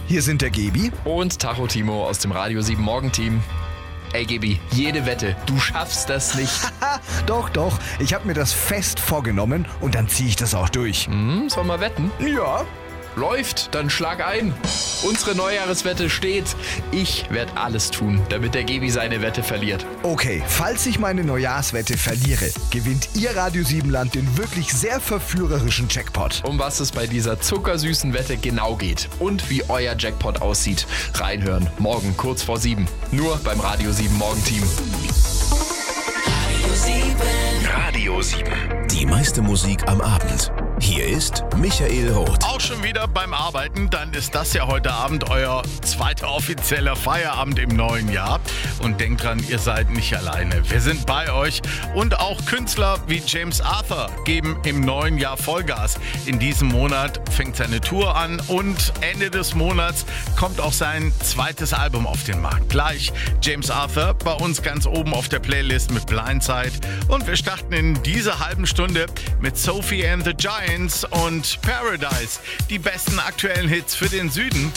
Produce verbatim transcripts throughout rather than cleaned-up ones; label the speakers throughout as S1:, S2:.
S1: hier sind der Gebi
S2: und Tacho Timo aus dem Radio sieben Morgenteam. Ey Gebi, jede Wette, du schaffst das nicht.
S1: Doch, doch, ich habe mir das fest vorgenommen und dann ziehe ich das auch durch.
S2: Hm, soll mal wetten?
S1: Ja.
S2: Läuft, dann schlag ein. Unsere Neujahreswette steht. Ich werde alles tun, damit der Gebi seine Wette verliert.
S1: Okay, falls ich meine Neujahrswette verliere, gewinnt ihr Radio sieben Land den wirklich sehr verführerischen Jackpot.
S2: Um was es bei dieser zuckersüßen Wette genau geht und wie euer Jackpot aussieht, reinhören. Morgen kurz vor sieben. Nur beim Radio sieben Morgenteam.
S3: Radio sieben. Radio sieben. Die meiste Musik am Abend. Hier ist Michael Roth.
S4: Auch schon wieder beim Arbeiten, dann ist das ja heute Abend euer zweiter offizieller Feierabend im neuen Jahr. Und denkt dran, ihr seid nicht alleine. Wir sind bei euch und auch Künstler wie James Arthur geben im neuen Jahr Vollgas. In diesem Monat fängt seine Tour an und Ende des Monats kommt auch sein zweites Album auf den Markt. Gleich James Arthur bei uns ganz oben auf der Playlist mit Blindside. Und wir starten in dieser halben Stunde mit Sophie and the Giants und Paradise, die besten aktuellen Hits für den Süden.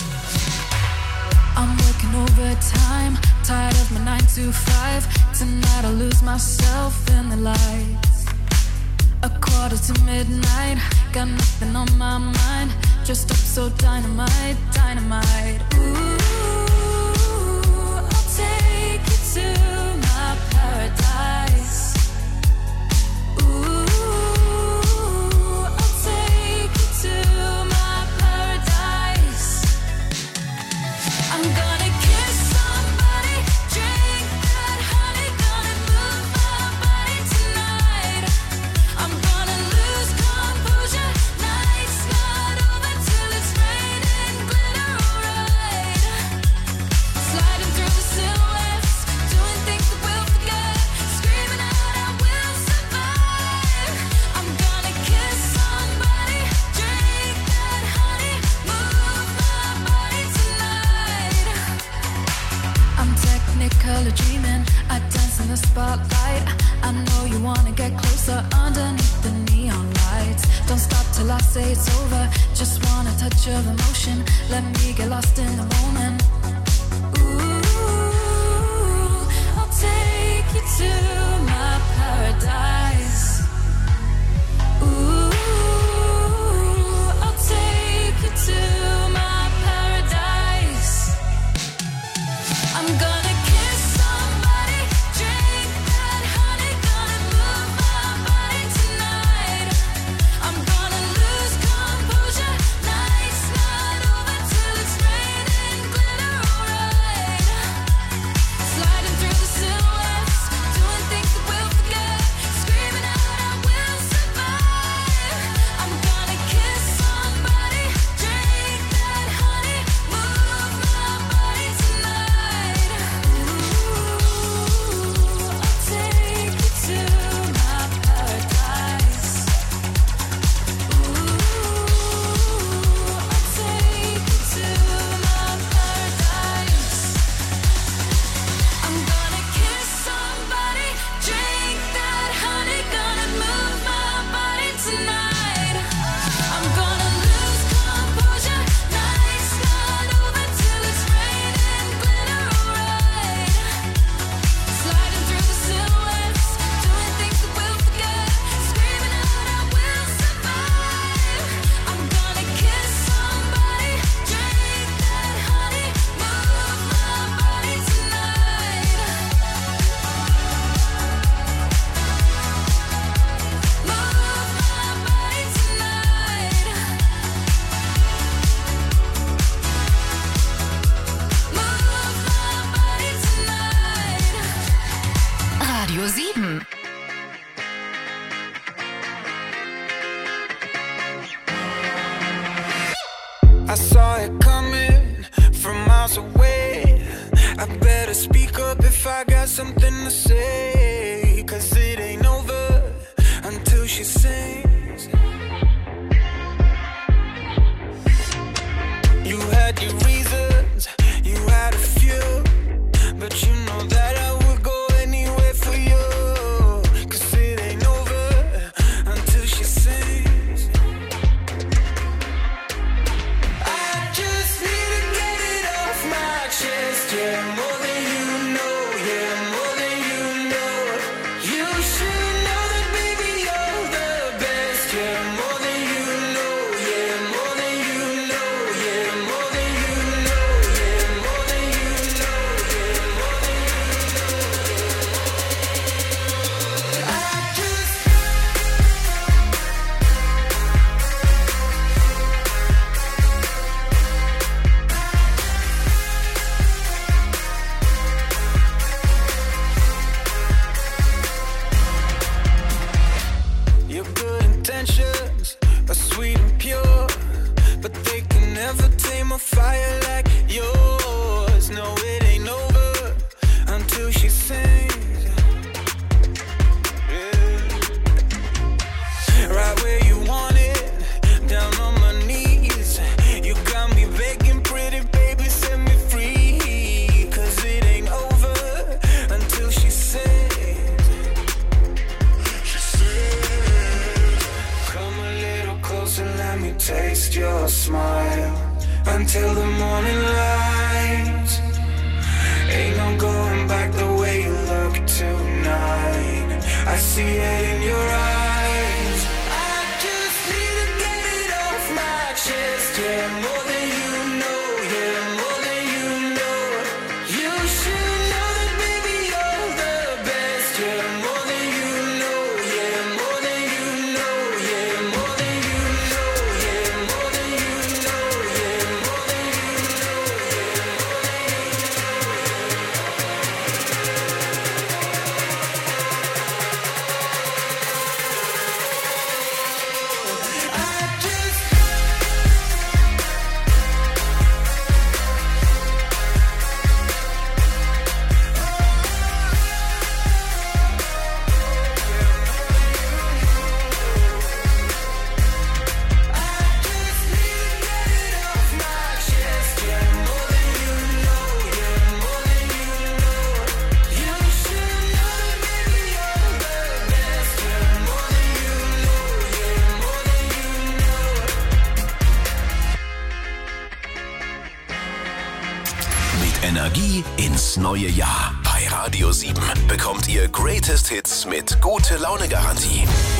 S5: I'm working overtime, tired of my nine to five. Tonight I'll lose myself in the lights. A quarter to midnight, got nothing on my mind. Dressed up so dynamite, dynamite. Ooh, I'll take you to my paradise. Ooh, I'm gonna kiss somebody, drink that honey, gonna move my body tonight. I'm gonna lose composure, night's not over till it's raining glitter, alright. Sliding through the silhouettes, doing things that we'll forget, screaming out I will survive. I'm gonna kiss somebody, drink that honey, move my body tonight. I'm technicolor dreaming, I dance in the spotlight. I know you wanna get closer underneath the neon lights. Don't stop till I say it's over, just want a touch of emotion. Let me get lost in the moment. Ooh, I'll take you to my paradise. Ooh, I'll take you to my paradise. I'm gonna kiss somebody, drink that honey, gonna move my body tonight. I'm gonna lose composure, night's not over till it's raining glitter, alright. Sliding through the silhouettes, doing things that we'll forget, screaming out I will survive. I'm gonna kiss somebody, drink that honey, move my body tonight. Ooh, I'll take you to my paradise. Ooh, I'll take you to my paradise. I'm gonna kiss somebody, drink that honey, gonna move my body tonight. I'm gonna lose composure, night's not over till it's raining glitter, alright. Sliding through the silhouettes, doing things that we'll forget, screaming out I will survive. I'm gonna kiss somebody, drink that honey, move my body tonight. Move my body tonight. Move my body tonight.
S6: Radio sieben.
S7: I saw it coming from miles away. I better speak up if I got something to say. Cause it ain't over until she sings. You had your reasons, you had a few, but you know that I would go anywhere for you. Cause it ain't over until she sings. I just need chest, yeah, more than you know, yeah, more than you know. You should know that, baby, you're the best, yeah, more than you know, yeah, more than you know, yeah, more than you know, yeah, more than you know, yeah, more than you know. I just Your good intentions are sweet and pure, but they can never tame a fire like yours. No, it ain't over until she sings. Yeah. Right where you want it, down on my knees. You got me begging, pretty baby, set me free. Cause it ain't over until she sings. Come a little closer, let me taste your smile until the morning light. Ain't no going back the way you look tonight. I see it in your eyes. I just need to get it off my chest, yeah, more than you know, yeah, more than you know. You should know that, baby, you're the best, yeah, more than you know, yeah, more than you know, yeah, more than you know, yeah, more than you know, yeah, more than you know, yeah, more than you know. I just
S3: Mit Energie ins neue Jahr. Bei Radio sieben bekommt ihr Greatest Hits mit gute Laune Garantie.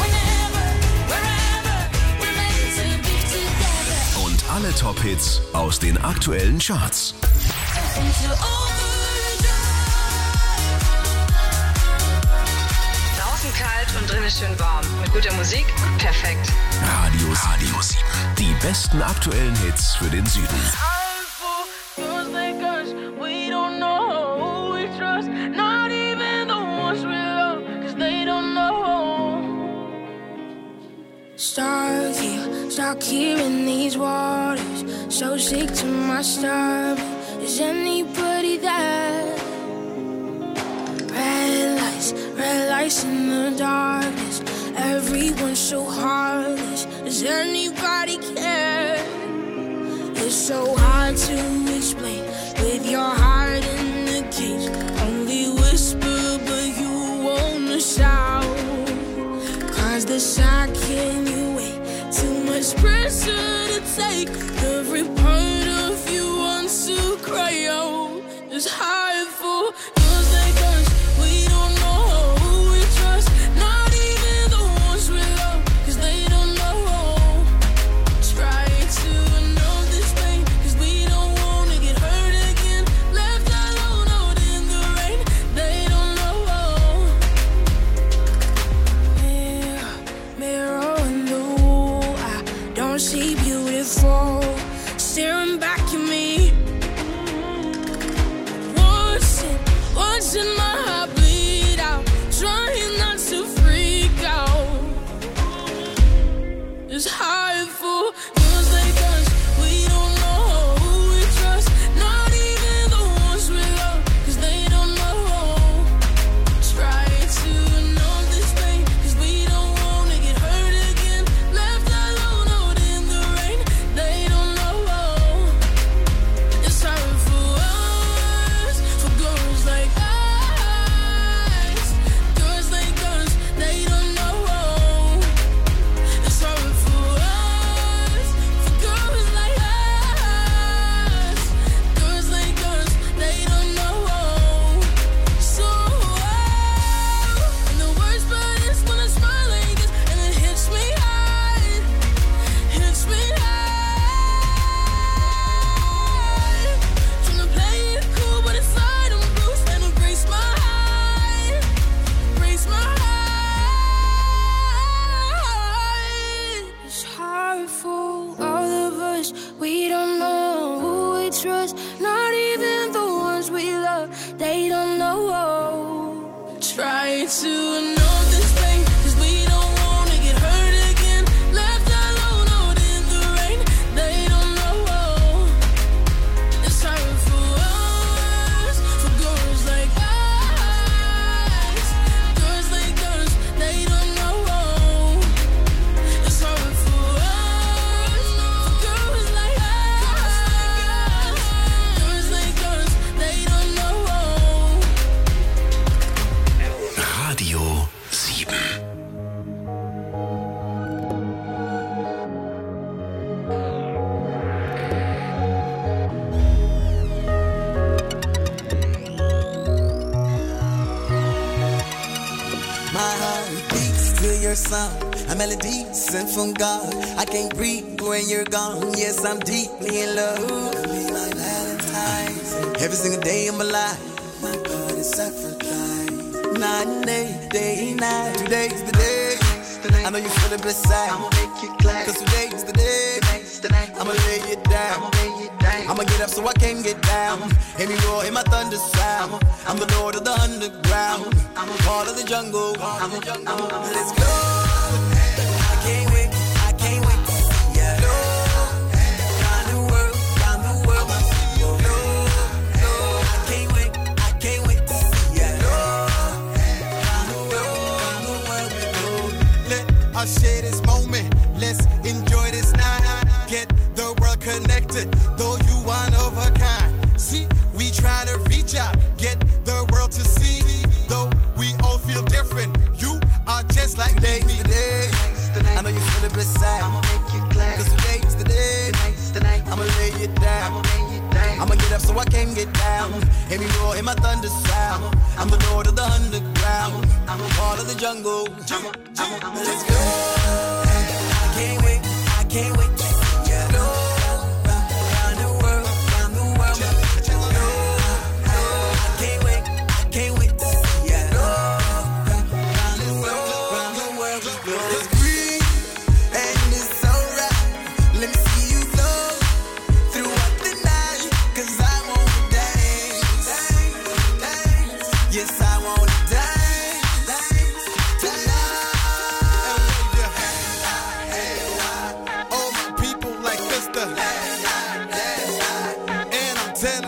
S3: Und alle Top-Hits aus den aktuellen Charts.
S6: Draußen kalt und drinnen schön warm. Mit guter Musik, perfekt.
S3: Radio Radio sieben. Die besten aktuellen Hits für den Süden.
S8: Stuck here, stuck here in these waters. So sick to my stomach. Is anybody there? Red lights, red lights in the darkness. Everyone's so heartless. Does anybody care? It's so hard to explain with your heart in the cage. Only whisper, but you wanna shout. Cause the shock in you weigh too much pressure to take. Every part of you wants to cry out. It's hard for those like us. We don't know who we trust. Not even the ones we love. Cause they don't know. Try to know this pain. Cause we don't wanna get hurt again. Left alone out in the rain. They don't know. Mirror, mirror on the wall. I don't see beautiful. Staring back at me. Watching, watching my heart bleed out. Trying not to freak out. It's hard for those like us. We don't know who we trust. Not even the ones we love. Cause they don't know. Try to know this pain. Cause we don't wanna get hurt again. Left alone out in the rain. They don't know. It's hard for us, for girls like us. trust. Not even the ones we love, they don't know. Try to know this thing, cause we don't wanna get hurt again. Left alone out in the rain, they don't know. It's hard for us, for girls like us. Girls like us, they don't know. It's hard for us, for girls like us. Girls like us, they don't know.
S3: Radio sieben.
S9: My heart beats to your song. A melody sent from God. I can't breathe when you're gone. Yes, I'm deeply in love. Be my Valentine's. Every single day of my life. My God is sacrifice. Night and day, day and night. Today's the day. I know you feel it beside. I'ma make you glad. Cause today's the day. I'ma lay it down. I'ma get up so I can get down. Hear me roar, hear my thunder sound. I'm the lord of the underground. I'm a part of the jungle. I'm a jungle. Let's go. I can't wait. I can't wait to see ya. Round the world, round the world. No, no. I can't wait. I can't wait to see ya. Round the world, round the world we go.
S10: Let us share this moment. Let's enjoy this night. Get the world connected, though you one of a kind. See, we try to reach out, get the world to see. Though we all feel different, you are just like
S9: Today's
S10: me.
S9: the day. I know you feel it beside. I'ma make you glad. Cause today's the day. I'ma lay it down. I'ma get up so I can get down. Hear me roar, hear my thunder sound. I'm the lord of the underground. I'm a part of the jungle. Let's go. I can't wait. I can't wait to see ya. Go round the world, round the world. No, no, I can't wait. I can't wait to see ya. Go round the world, round the world we go. It's green and it's alright. Let me see you flow throughout the night. Cause I wanna dance. Yes, I wanna dance tonight.
S10: All my people like Mister And I'm telling